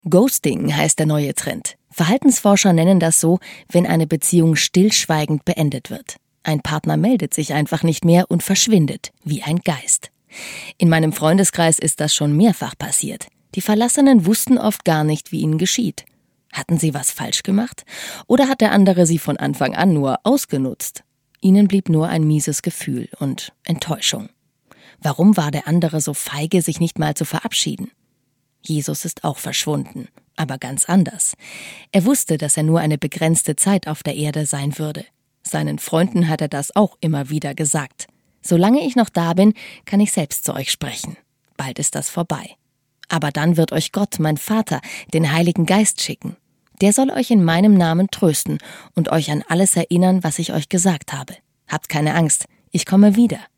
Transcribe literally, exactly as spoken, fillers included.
Ghosting heißt der neue Trend. Verhaltensforscher nennen das so, wenn eine Beziehung stillschweigend beendet wird. Ein Partner meldet sich einfach nicht mehr und verschwindet, wie ein Geist. In meinem Freundeskreis ist das schon mehrfach passiert. Die Verlassenen wussten oft gar nicht, wie ihnen geschieht. Hatten sie was falsch gemacht? Oder hat der andere sie von Anfang an nur ausgenutzt? Ihnen blieb nur ein mieses Gefühl und Enttäuschung. Warum war der andere so feige, sich nicht mal zu verabschieden? Jesus ist auch verschwunden, aber ganz anders. Er wusste, dass er nur eine begrenzte Zeit auf der Erde sein würde. Seinen Freunden hat er das auch immer wieder gesagt. Solange ich noch da bin, kann ich selbst zu euch sprechen. Bald ist das vorbei. Aber dann wird euch Gott, mein Vater, den Heiligen Geist schicken. Der soll euch in meinem Namen trösten und euch an alles erinnern, was ich euch gesagt habe. Habt keine Angst, ich komme wieder.